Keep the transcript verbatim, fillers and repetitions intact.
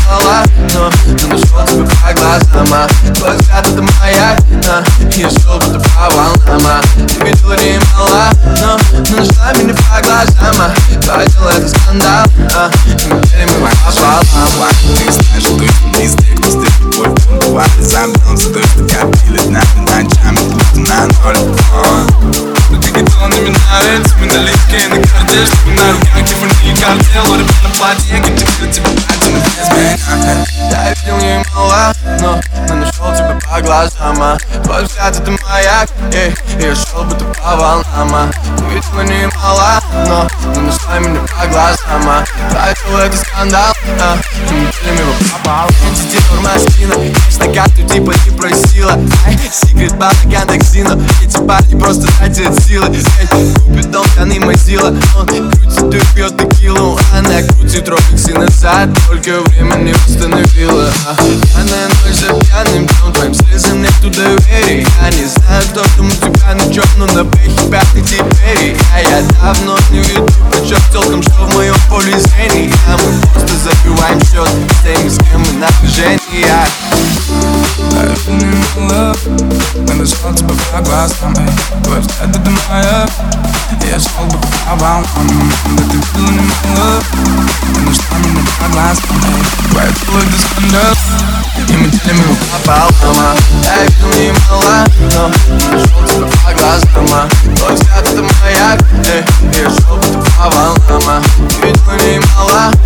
мала, но ты нашел тебя по глазам. Твой взгляд это маяк, я шел будто по волнам. Ты видела немало, но ты нашла меня по глазам. Твое дело это скандал, и мы делим его пополам. Ты знаешь, что точно не из тех, кто стыд любовь бывает. Замкнулся то, что копилось нами ночами, будто на ноль. Но ты хотела на меня нравится, мы налегке на карте, чтобы на руках не картел. Рыбы на платье, где тебе платье без меня. Я видел немало, но ты нашел тебя по глазам. Твой взгляд это маяк, эй, я шел будто по волнам. Ты видела немало, но ты нашла меня по глазам. Твое дело это скандал, и мы делим его пополам. Антитела маскина, конечно, карту типа не просила. Секрет балаган токсину, эти парни просто тратят силы. Купит дом, коны мазила, он крутит и пьет текилу. Она крутит робиксы назад, только время не установила. Она ночь за пьяным днем, твоим слезам нету доверия. Я не знаю, кто там у тебя на чем, но на бэхе пятый теперь. А я давно не виду, причем толком, что в моем поле зрения. Мы просто забиваем счет с теми, с кем мы напряжение. I've been in love, ты нашел тебя по глазам. Твой взгляд это маяк, я шел бы по волнам. Да ты видела немало, ты нашла меня по глазам. Твое дело это скандал, и мы делим его пополам. Я видел немало, но ты нашел тебя по глазам. Твой взгляд это маяк, я шел будто по волнам. Ты видела немало,